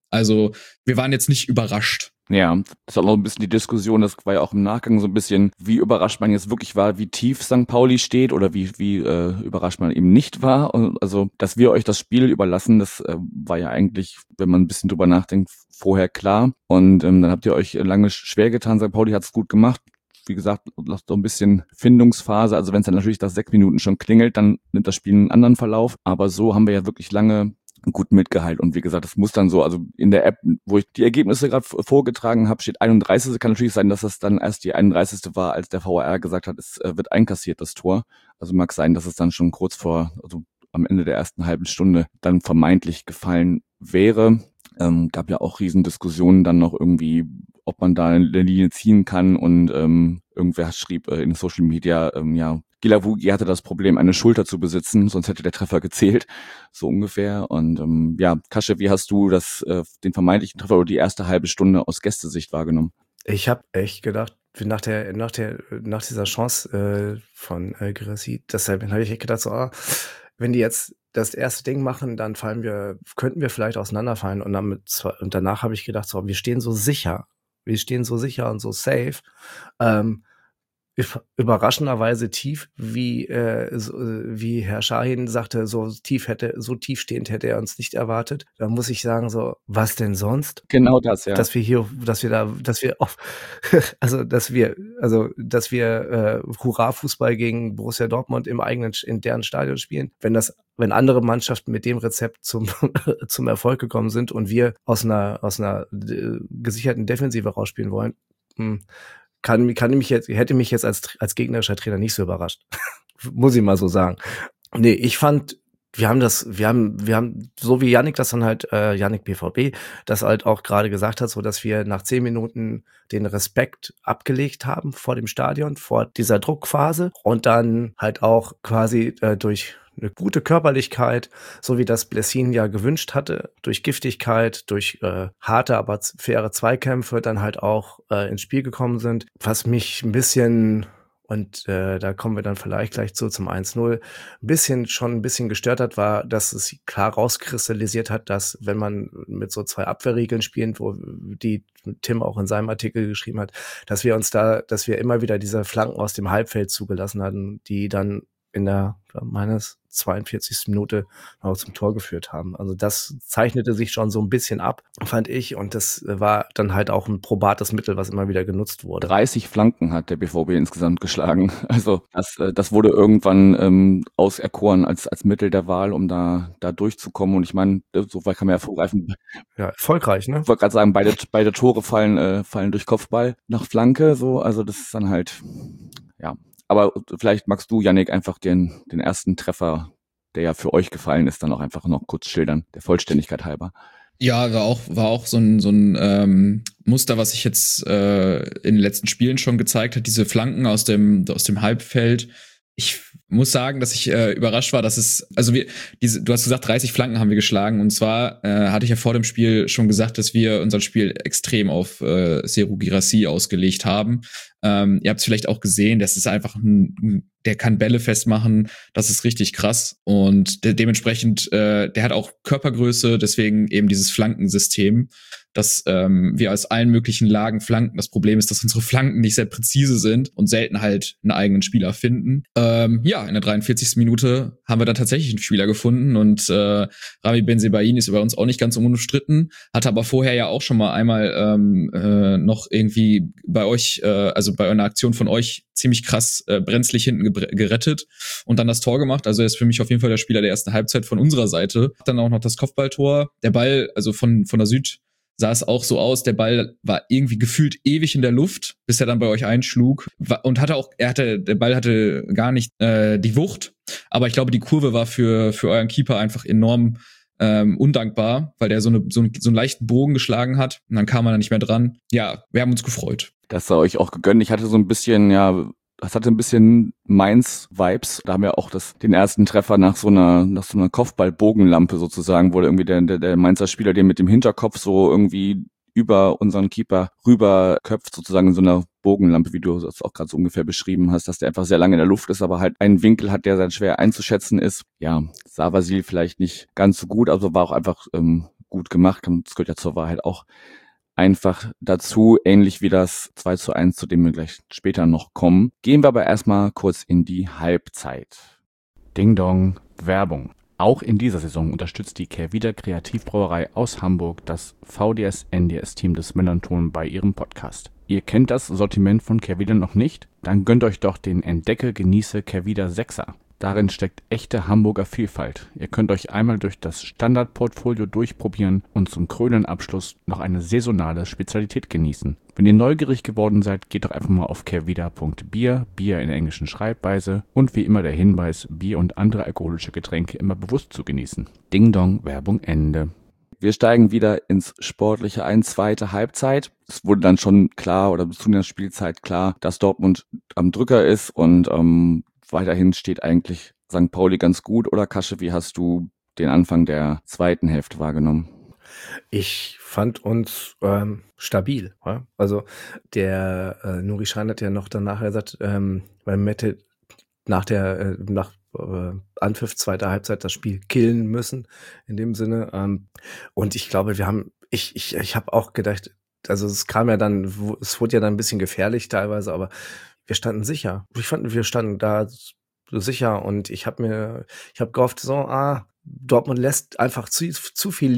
Also wir waren jetzt nicht überrascht. Ja, das ist auch noch ein bisschen die Diskussion, das war ja auch im Nachgang so ein bisschen, wie überrascht man jetzt wirklich war, wie tief St. Pauli steht oder wie überrascht man eben nicht war. Also, dass wir euch das Spiel überlassen, das war ja eigentlich, wenn man ein bisschen drüber nachdenkt, vorher klar. Und dann habt ihr euch lange schwer getan. St. Pauli hat es gut gemacht. Wie gesagt, so ein bisschen Findungsphase. Also wenn es dann natürlich nach 6 Minuten schon klingelt, dann nimmt das Spiel einen anderen Verlauf. Aber so haben wir ja wirklich lange gut mitgehalten. Und wie gesagt, das muss dann so, also in der App, wo ich die Ergebnisse gerade vorgetragen habe, steht 31. Kann natürlich sein, dass das dann erst die 31. war, als der VAR gesagt hat, es wird einkassiert, das Tor. Also mag sein, dass es dann schon kurz vor, also am Ende der ersten halben Stunde dann vermeintlich gefallen wäre. Gab ja auch Riesendiskussionen dann noch irgendwie, ob man da eine Linie ziehen kann. Und irgendwer schrieb in Social Media, ja, Gilavugi hatte das Problem, eine Schulter zu besitzen, sonst hätte der Treffer gezählt, so ungefähr. Und ja, Kasche, wie hast du den vermeintlichen Treffer oder die erste halbe Stunde aus Gästesicht wahrgenommen? Ich habe echt gedacht, nach dieser Chance von Girassi, deshalb habe ich echt gedacht, so, wenn die jetzt das erste Ding machen, dann könnten wir vielleicht auseinanderfallen. Und danach habe ich gedacht, so, wir stehen so sicher und so safe. Überraschenderweise tief, wie Herr Şahin sagte, so tiefstehend hätte er uns nicht erwartet. Da muss ich sagen, so, was denn sonst? Genau das, ja. Dass wir Hurra-Fußball gegen Borussia Dortmund in deren Stadion spielen, wenn andere Mannschaften mit dem Rezept zum Erfolg gekommen sind und wir aus einer gesicherten Defensive rausspielen wollen, hätte mich jetzt als gegnerischer Trainer nicht so überrascht. Muss ich mal so sagen. Nee, ich fand, wir haben, so wie Yannick das dann halt, Yannick BVB, das halt auch gerade gesagt hat, so dass wir nach 10 Minuten den Respekt abgelegt haben vor dem Stadion, vor dieser Druckphase und dann halt auch quasi durch eine gute Körperlichkeit, so wie das Blessin ja gewünscht hatte, durch Giftigkeit, durch harte, aber faire Zweikämpfe dann halt auch ins Spiel gekommen sind. Was mich ein bisschen, und da kommen wir dann vielleicht gleich zum 1-0, ein bisschen gestört hat, war, dass es klar rauskristallisiert hat, dass wenn man mit so 2 Abwehrregeln spielt, wo die Tim auch in seinem Artikel geschrieben hat, dass wir immer wieder diese Flanken aus dem Halbfeld zugelassen hatten, die dann in der meines 42. Minute noch zum Tor geführt haben. Also das zeichnete sich schon so ein bisschen ab, fand ich. Und das war dann halt auch ein probates Mittel, was immer wieder genutzt wurde. 30 Flanken hat der BVB insgesamt geschlagen. Also das wurde irgendwann auserkoren als Mittel der Wahl, um da durchzukommen. Und ich meine, so weit kann man ja vorgreifen. Ja, erfolgreich, ne? Ich wollte gerade sagen, beide Tore fallen durch Kopfball nach Flanke. So, also das ist dann halt, ja. Aber vielleicht magst du, Yannick, einfach den ersten Treffer, der ja für euch gefallen ist, dann auch einfach noch kurz schildern, der Vollständigkeit halber. Ja, war auch so ein Muster, was sich jetzt in den letzten Spielen schon gezeigt hat, diese Flanken aus dem Halbfeld. Ich muss sagen, dass ich überrascht war, dass du hast gesagt, 30 Flanken haben wir geschlagen, und zwar hatte ich ja vor dem Spiel schon gesagt, dass wir unser Spiel extrem auf Serhou Guirassy ausgelegt haben. Ihr habt es vielleicht auch gesehen, das ist einfach der kann Bälle festmachen, das ist richtig krass, und dementsprechend, der hat auch Körpergröße, deswegen eben dieses Flankensystem, dass wir aus allen möglichen Lagen flanken. Das Problem ist, dass unsere Flanken nicht sehr präzise sind und selten halt einen eigenen Spieler finden. Ja, in der 43. Minute haben wir dann tatsächlich einen Spieler gefunden, und Rami Bensebaini ist bei uns auch nicht ganz unumstritten, hatte aber vorher ja auch schon mal einmal noch irgendwie bei euch, also bei einer Aktion von euch, ziemlich krass brenzlig hinten gerettet und dann das Tor gemacht. Also er ist für mich auf jeden Fall der Spieler der ersten Halbzeit von unserer Seite. Dann auch noch das Kopfballtor. Der Ball, also von der Süd, sah es auch so aus, der Ball war irgendwie gefühlt ewig in der Luft, bis er dann bei euch einschlug. Und der Ball hatte gar nicht die Wucht, aber ich glaube, die Kurve war für euren Keeper einfach enorm undankbar, weil der so einen leichten Bogen geschlagen hat, und dann kam er da nicht mehr dran. Ja, wir haben uns gefreut. Das sei euch auch gegönnt. Ich hatte so ein bisschen, ja, das hatte ein bisschen Mainz-Vibes. Da haben wir auch den ersten Treffer nach so einer Kopfball-Bogenlampe sozusagen, wurde irgendwie der Mainzer Spieler, der mit dem Hinterkopf so irgendwie über unseren Keeper rüberköpft, sozusagen in so einer Bogenlampe, wie du das auch gerade so ungefähr beschrieben hast, dass der einfach sehr lange in der Luft ist, aber halt einen Winkel hat, der sehr schwer einzuschätzen ist. Ja, sah Vasil vielleicht nicht ganz so gut, also war auch einfach gut gemacht. Das gehört ja zur Wahrheit auch einfach dazu, ähnlich wie das 2:1, zu dem wir gleich später noch kommen. Gehen wir aber erstmal kurz in die Halbzeit. Ding Dong, Werbung. Auch in dieser Saison unterstützt die Kehrwieder Kreativbrauerei aus Hamburg das VDS-NDS-Team des Melanton bei ihrem Podcast. Ihr kennt das Sortiment von Kehrwieder noch nicht? Dann gönnt euch doch den Entdecke, Genieße Kehrwieder 6er. Darin steckt echte Hamburger Vielfalt. Ihr könnt euch einmal durch das Standardportfolio durchprobieren und zum krönenden Abschluss noch eine saisonale Spezialität genießen. Wenn ihr neugierig geworden seid, geht doch einfach mal auf kehrwieder.bier, Bier in der englischen Schreibweise, und wie immer der Hinweis, Bier und andere alkoholische Getränke immer bewusst zu genießen. Ding Dong, Werbung Ende. Wir steigen wieder ins Sportliche ein, zweite Halbzeit. Es wurde dann schon klar, oder bis zu der Spielzeit klar, dass Dortmund am Drücker ist und weiterhin steht eigentlich St. Pauli ganz gut. Oder Kasche, wie hast du den Anfang der zweiten Hälfte wahrgenommen? Ich fand uns stabil. Ja? Also der Nuri Sahin hat ja noch danach gesagt, weil Mette nach Anpfiff zweiter Halbzeit das Spiel killen müssen, in dem Sinne. Und ich glaube, ich habe auch gedacht, also es kam ja dann, es wurde ja dann ein bisschen gefährlich teilweise, aber wir standen sicher. Ich fand, wir standen da sicher und ich habe gehofft, Dortmund lässt einfach zu viel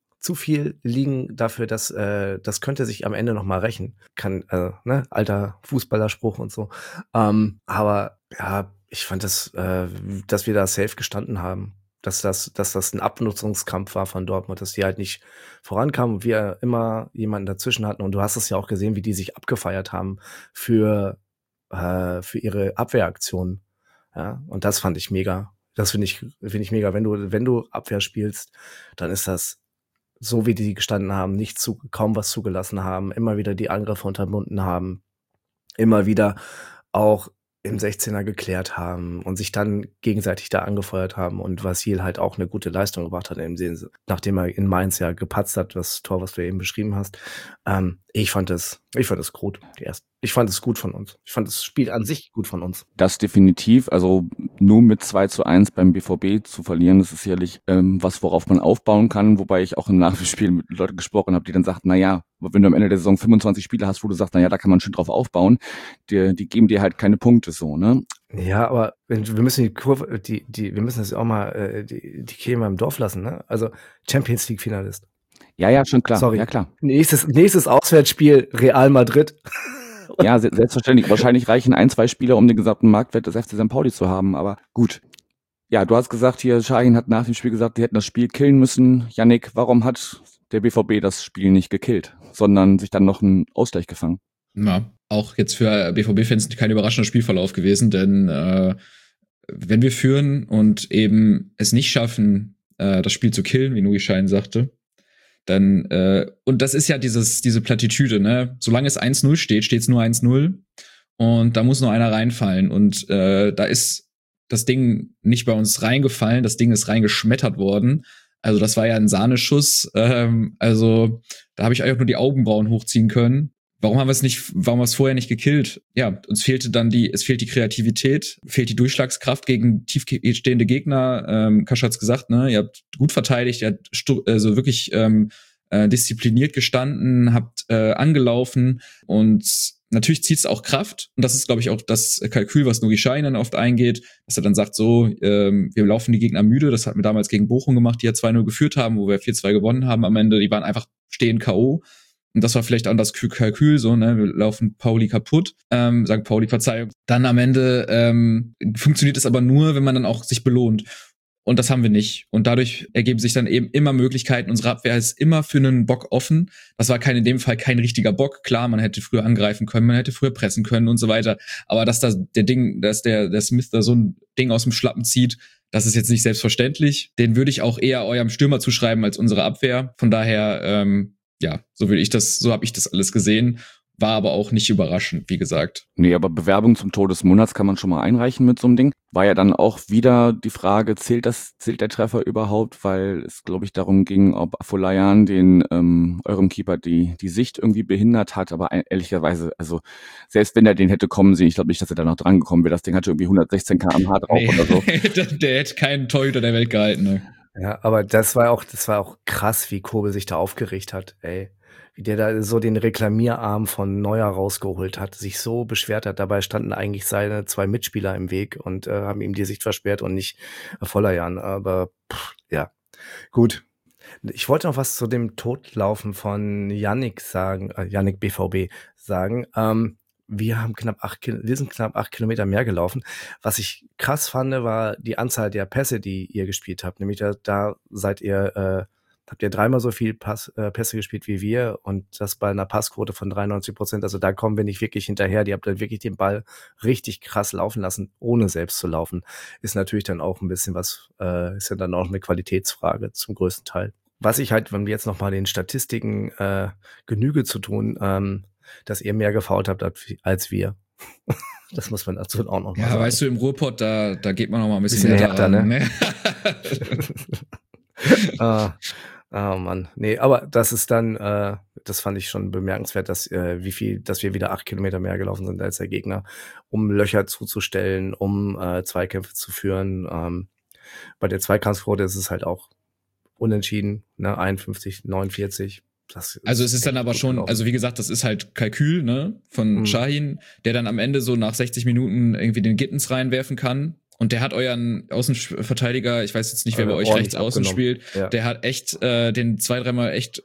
liegen dafür, dass das könnte sich am Ende noch mal rächen. Alter Fußballerspruch und so. Aber ja, ich fand das, dass wir da safe gestanden haben. Dass das ein Abnutzungskampf war von Dortmund, dass die halt nicht vorankamen und wir immer jemanden dazwischen hatten. Und du hast es ja auch gesehen, wie die sich abgefeiert haben für ihre Abwehraktionen. Ja, und das fand ich mega. Das finde ich mega. Wenn du Abwehr spielst, dann ist das so, wie die gestanden haben, kaum was zugelassen haben, immer wieder die Angriffe unterbunden haben, immer wieder auch im 16er geklärt haben und sich dann gegenseitig da angefeuert haben und Vasil halt auch eine gute Leistung gebracht hat, nachdem er in Mainz ja gepatzt hat, das Tor, was du eben beschrieben hast. Ich fand es gut, ich fand es gut von uns. Ich fand das Spiel an sich gut von uns. Das definitiv, also nur mit 2:1 beim BVB zu verlieren, das ist sicherlich was, worauf man aufbauen kann, wobei ich auch im Nachspiel mit Leuten gesprochen habe, die dann sagten, naja, wenn du am Ende der Saison 25 Spiele hast, wo du sagst, naja, da kann man schön drauf aufbauen, die geben dir halt keine Punkte so, ne? Ja, aber wir müssen die Kurve, wir müssen das auch mal die Kirche mal im Dorf lassen, ne? Also Champions League Finalist. Ja, schon klar. Sorry. Ja, klar. Nächstes Auswärtsspiel Real Madrid. Ja, selbstverständlich. Wahrscheinlich reichen 1-2 Spieler, um den gesamten Marktwert des FC St. Pauli zu haben, aber gut. Ja, du hast gesagt hier, Sahin hat nach dem Spiel gesagt, die hätten das Spiel killen müssen. Yannick, warum hat der BVB das Spiel nicht gekillt, sondern sich dann noch einen Ausgleich gefangen? Ja, auch jetzt für BVB-Fans kein überraschender Spielverlauf gewesen, denn wenn wir führen und eben es nicht schaffen, das Spiel zu killen, wie Nuri Sahin sagte, dann, und das ist ja diese Plattitüde, ne? Solange es 1-0 steht, steht es nur 1-0 und da muss nur einer reinfallen und da ist das Ding nicht bei uns reingefallen, das Ding ist reingeschmettert worden. Also das war ja ein Sahneschuss, also da habe ich einfach nur die Augenbrauen hochziehen können. Warum haben wir es vorher nicht gekillt? Ja, uns fehlte dann es fehlt die Kreativität, fehlt die Durchschlagskraft gegen tiefstehende Gegner. Kasch hat's gesagt, ne? Ihr habt gut verteidigt, ihr habt also wirklich diszipliniert gestanden, habt angelaufen und natürlich zieht's auch Kraft. Und das ist, glaube ich, auch das Kalkül, was Nuri Sahin dann oft eingeht, dass er dann sagt, so, wir laufen die Gegner müde. Das hatten wir damals gegen Bochum gemacht, die ja 2-0 geführt haben, wo wir 4-2 gewonnen haben am Ende. Die waren einfach stehen K.O., und das war vielleicht auch das Kalkül, so, ne, wir laufen Pauli kaputt, St. Pauli, Verzeihung. Dann am Ende funktioniert es aber nur, wenn man dann auch sich belohnt. Und das haben wir nicht. Und dadurch ergeben sich dann eben immer Möglichkeiten. Unsere Abwehr ist immer für einen Bock offen. Das war in dem Fall kein richtiger Bock. Klar, man hätte früher angreifen können, man hätte früher pressen können und so weiter. Aber dass der Smith da so ein Ding aus dem Schlappen zieht, das ist jetzt nicht selbstverständlich. Den würde ich auch eher eurem Stürmer zuschreiben als unsere Abwehr. Von daher, ja, so habe ich das alles gesehen. War aber auch nicht überraschend, wie gesagt. Nee, aber Bewerbung zum Tor des Monats kann man schon mal einreichen mit so einem Ding. War ja dann auch wieder die Frage, zählt der Treffer überhaupt? Weil es, glaube ich, darum ging, ob Afolayan eurem Keeper die Sicht irgendwie behindert hat. Aber ehrlicherweise, also selbst wenn er den hätte kommen sehen, ich glaube nicht, dass er da noch dran gekommen wäre. Das Ding hatte irgendwie 116 km/h drauf oder so. Der hätte keinen Torhüter der Welt gehalten, ne? Ja, aber das war auch krass, wie Kobel sich da aufgeregt hat, ey. Wie der da so den Reklamierarm von Neuer rausgeholt hat, sich so beschwert hat. Dabei standen eigentlich seine 2 Mitspieler im Weg und haben ihm die Sicht versperrt und nicht Vollerjan. Aber ja, gut. Ich wollte noch was zu dem Todlaufen von Yannick sagen, Yannick BVB sagen. Wir sind knapp 8 Kilometer mehr gelaufen. Was ich krass fand, war die Anzahl der Pässe, die ihr gespielt habt. Nämlich da habt ihr 3-mal so viel Pässe gespielt wie wir und das bei einer Passquote von 93%. Also da kommen wir nicht wirklich hinterher. Die habt dann wirklich den Ball richtig krass laufen lassen, ohne selbst zu laufen. Ist natürlich dann auch ein bisschen ist ja dann auch eine Qualitätsfrage zum größten Teil. Was ich halt, wenn wir jetzt nochmal den Statistiken Genüge zu tun, dass ihr mehr gefoult habt als wir. Das muss man dazu auch noch mal sagen. Ja, weißt du, im Ruhrpott, da geht man noch mal ein bisschen härter, ran, ne? Oh Mann. Nee, aber das ist dann, das fand ich schon bemerkenswert, dass wir wieder 8 Kilometer mehr gelaufen sind als der Gegner, um Löcher zuzustellen, um Zweikämpfe zu führen. Bei der Zweikampfquote ist es halt auch unentschieden, ne? 51-49. Also es ist dann aber schon, also wie gesagt, das ist halt Kalkül, ne, von Şahin, der dann am Ende so nach 60 Minuten irgendwie den Gittens reinwerfen kann. Und der hat euren Außenverteidiger, ich weiß jetzt nicht, wer bei euch rechts außen spielt, ja. Der hat echt den 2-3 Mal echt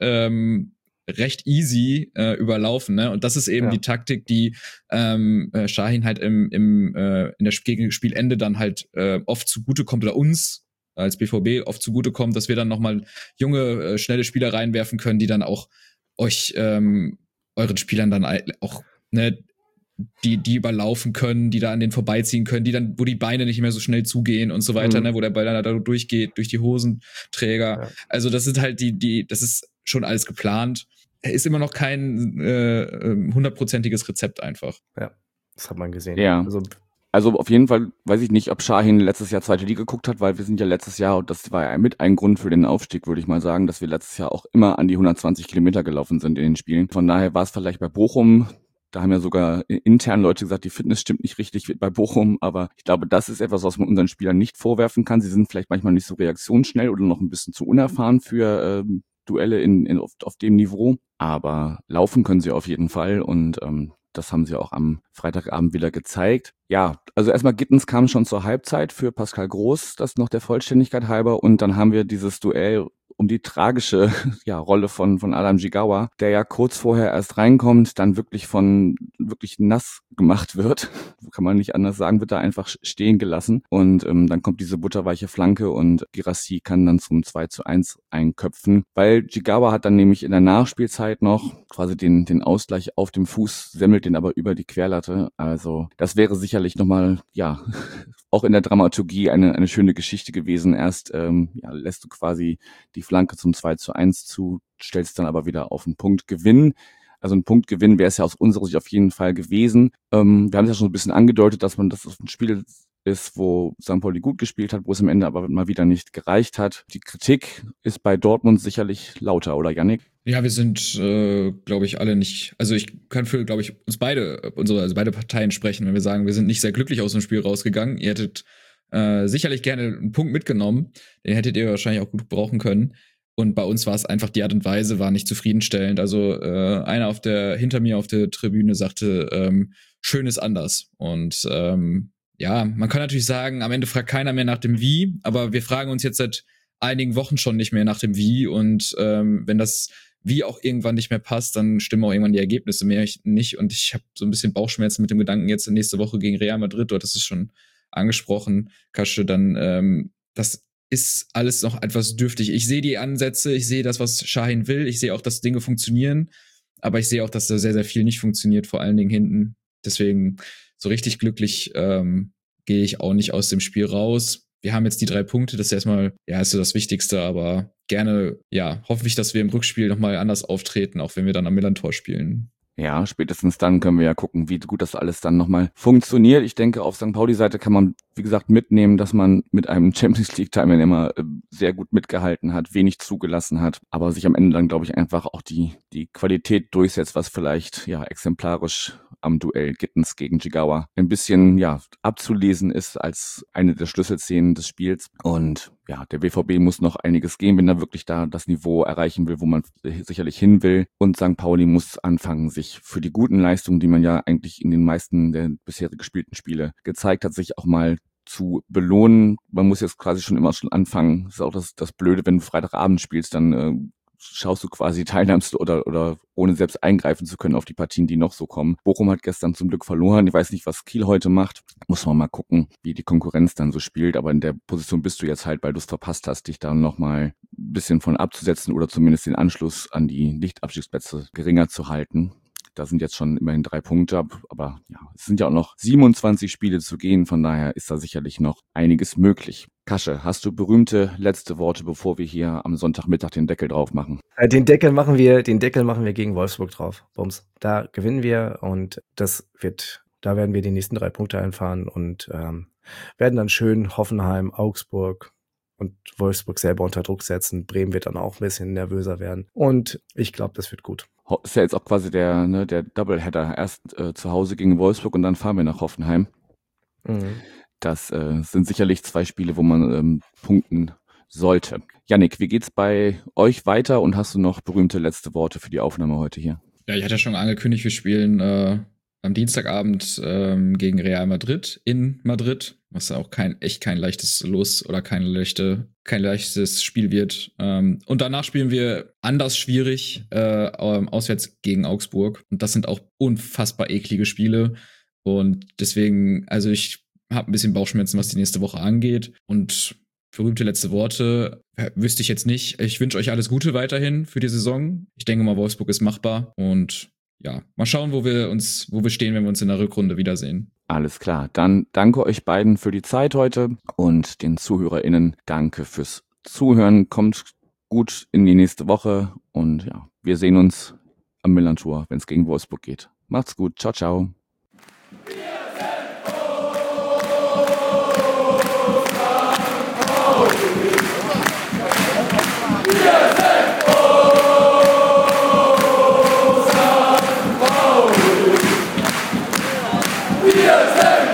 recht easy überlaufen, ne? Und das ist eben die Taktik, die Şahin halt in der gegen Spielende dann halt oft zugutekommt oder uns als BVB oft zugutekommt, dass wir dann nochmal junge, schnelle Spieler reinwerfen können, die dann auch euch, euren Spielern dann auch, ne, die überlaufen können, die da an den vorbeiziehen können, die dann, wo die Beine nicht mehr so schnell zugehen und so weiter, ne, wo der Ball dann da durchgeht, durch die Hosenträger. Ja. Also das sind halt das ist schon alles geplant. Ist immer noch kein 100%iges Rezept einfach. Ja, das hat man gesehen. Ja. Also auf jeden Fall weiß ich nicht, ob Şahin letztes Jahr zweite Liga geguckt hat, weil wir sind ja letztes Jahr, und das war ja mit ein Grund für den Aufstieg, würde ich mal sagen, dass wir letztes Jahr auch immer an die 120 Kilometer gelaufen sind in den Spielen. Von daher war es vielleicht bei Bochum, da haben ja sogar intern Leute gesagt, die Fitness stimmt nicht richtig bei Bochum, aber ich glaube, das ist etwas, was man unseren Spielern nicht vorwerfen kann. Sie sind vielleicht manchmal nicht so reaktionsschnell oder noch ein bisschen zu unerfahren für Duelle auf dem Niveau, aber laufen können sie auf jeden Fall und das haben sie auch am Freitagabend wieder gezeigt. Ja, also erstmal Gittens kam schon zur Halbzeit für Pascal Groß, das noch der Vollständigkeit halber. Und dann haben wir dieses Duell um die tragische Rolle von Adam Jigawa, der ja kurz vorher erst reinkommt, dann wirklich nass gemacht wird. Kann man nicht anders sagen, wird da einfach stehen gelassen. Und dann kommt diese butterweiche Flanke und Guirassy kann dann zum 2:1 einköpfen, weil Jigawa hat dann nämlich in der Nachspielzeit noch quasi den Ausgleich auf dem Fuß, semmelt den aber über die Querlatte. Also das wäre sicherlich nochmal, auch in der Dramaturgie eine schöne Geschichte gewesen. Erst lässt du quasi die Flanke zum 2:1 zu, stellst dann aber wieder auf einen Punktgewinn. Also ein Punktgewinn wäre es ja aus unserer Sicht auf jeden Fall gewesen. Wir haben es ja schon ein bisschen angedeutet, dass das ein Spiel ist, wo St. Pauli gut gespielt hat, wo es am Ende aber mal wieder nicht gereicht hat. Die Kritik ist bei Dortmund sicherlich lauter, oder Yannick? Ja, wir sind, glaube ich, alle nicht, also ich kann für, glaube ich, beide Parteien sprechen, wenn wir sagen, wir sind nicht sehr glücklich aus dem Spiel rausgegangen. Ihr hättet sicherlich gerne einen Punkt mitgenommen, den hättet ihr wahrscheinlich auch gut brauchen können. Und bei uns war es einfach, die Art und Weise war nicht zufriedenstellend. Also einer hinter mir auf der Tribüne sagte, schön ist anders. Und man kann natürlich sagen, am Ende fragt keiner mehr nach dem Wie, aber wir fragen uns jetzt seit einigen Wochen schon nicht mehr nach dem Wie. Und wenn das Wie auch irgendwann nicht mehr passt, dann stimmen auch irgendwann die Ergebnisse mehr nicht. Und ich habe so ein bisschen Bauchschmerzen mit dem Gedanken, jetzt nächste Woche gegen Real Madrid, dort ist es schon angesprochen, Kasche, dann das ist alles noch etwas dürftig. Ich sehe die Ansätze, ich sehe das, was Şahin will, ich sehe auch, dass Dinge funktionieren, aber ich sehe auch, dass da sehr, sehr viel nicht funktioniert, vor allen Dingen hinten. Deswegen so richtig glücklich gehe ich auch nicht aus dem Spiel raus. Wir haben jetzt die 3 Punkte, das ist erstmal, ist so das Wichtigste, aber gerne, hoffe ich, dass wir im Rückspiel nochmal anders auftreten, auch wenn wir dann am Millantor spielen. Ja, spätestens dann können wir ja gucken, wie gut das alles dann nochmal funktioniert. Ich denke, auf St. Pauli-Seite kann man, wie gesagt, mitnehmen, dass man mit einem Champions-League-Teilnehmer sehr gut mitgehalten hat, wenig zugelassen hat, aber sich am Ende dann, glaube ich, einfach auch die Qualität durchsetzt, was vielleicht exemplarisch am Duell Gittens gegen Jigawa ein bisschen abzulesen ist als eine der Schlüsselszenen des Spiels. Und ja, der BVB muss noch einiges gehen, wenn er wirklich da das Niveau erreichen will, wo man sicherlich hin will. Und St. Pauli muss anfangen, sich für die guten Leistungen, die man ja eigentlich in den meisten der bisher gespielten Spiele gezeigt hat, sich auch mal zu belohnen. Man muss jetzt quasi schon anfangen. Das ist auch das Blöde, wenn du Freitagabend spielst, dann schaust du quasi, teilnahmst oder ohne selbst eingreifen zu können auf die Partien, die noch so kommen. Bochum hat gestern zum Glück verloren. Ich weiß nicht, was Kiel heute macht. Muss man mal gucken, wie die Konkurrenz dann so spielt. Aber in der Position bist du jetzt halt, weil du es verpasst hast, dich da nochmal ein bisschen von abzusetzen oder zumindest den Anschluss an die Nicht-Abstiegsplätze geringer zu halten. Da sind jetzt schon immerhin 3 Punkte, aber ja, es sind ja auch noch 27 Spiele zu gehen, von daher ist da sicherlich noch einiges möglich. Kasche, hast du berühmte letzte Worte, bevor wir hier am Sonntagmittag den Deckel drauf machen? Den Deckel machen wir gegen Wolfsburg drauf. Bums. Da gewinnen wir und da werden wir die nächsten 3 Punkte einfahren und werden dann schön Hoffenheim, Augsburg und Wolfsburg selber unter Druck setzen. Bremen wird dann auch ein bisschen nervöser werden. Und ich glaube, das wird gut. Ist ja jetzt auch quasi der Doubleheader. Erst zu Hause gegen Wolfsburg und dann fahren wir nach Hoffenheim. Mhm. Das sind sicherlich 2 Spiele, wo man punkten sollte. Yannick, wie geht's bei euch weiter und hast du noch berühmte letzte Worte für die Aufnahme heute hier? Ja, ich hatte ja schon angekündigt, wir spielen am Dienstagabend gegen Real Madrid in Madrid, was ja auch kein leichtes Los oder kein leichtes Spiel wird. Und danach spielen wir anders schwierig auswärts gegen Augsburg. Und das sind auch unfassbar eklige Spiele. Und deswegen, also ich habe ein bisschen Bauchschmerzen, was die nächste Woche angeht. Und berühmte letzte Worte wüsste ich jetzt nicht. Ich wünsche euch alles Gute weiterhin für die Saison. Ich denke mal, Wolfsburg ist machbar. Und ja, mal schauen, wo wir stehen, wenn wir uns in der Rückrunde wiedersehen. Alles klar, dann danke euch beiden für die Zeit heute und den ZuhörerInnen danke fürs Zuhören. Kommt gut in die nächste Woche und ja, wir sehen uns am Millern-Tor, wenn es gegen Wolfsburg geht. Macht's gut, ciao, ciao. Wir sind